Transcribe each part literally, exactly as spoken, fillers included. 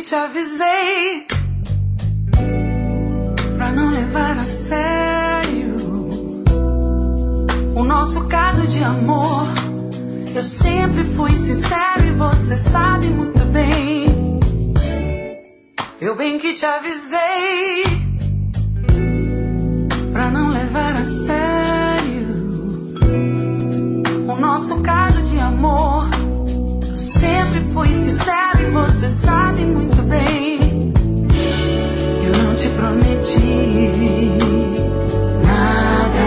te avisei pra não levar a sério o nosso caso de amor. Eu sempre fui sincero e você sabe muito bem. Eu bem que te avisei pra não levar a sério o nosso caso de amor. Eu sempre fui sincero e você sabe muito bem. Eu não te prometi nada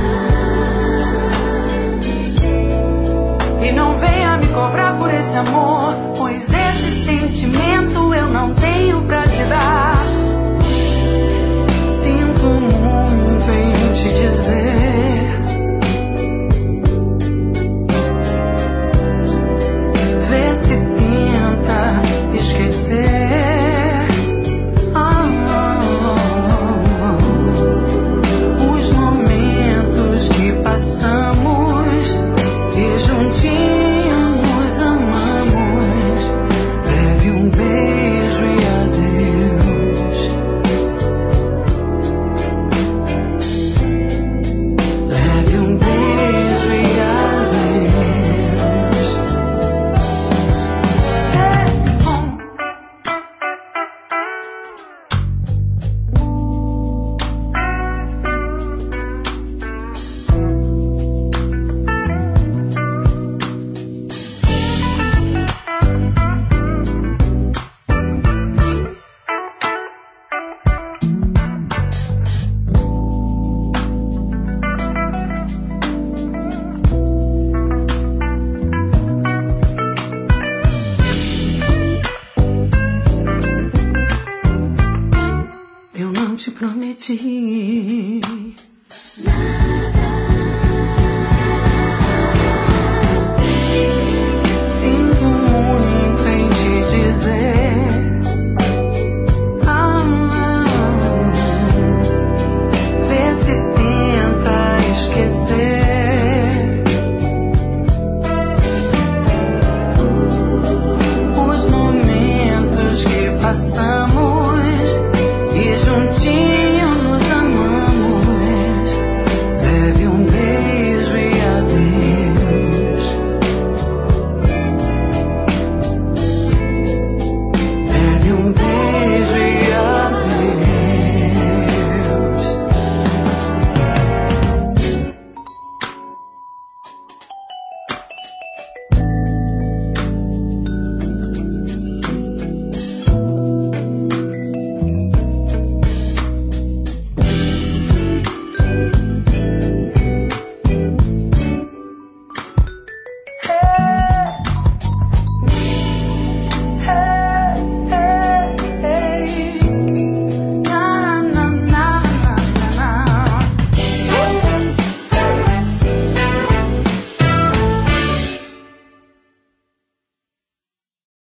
e não venha me cobrar por esse amor.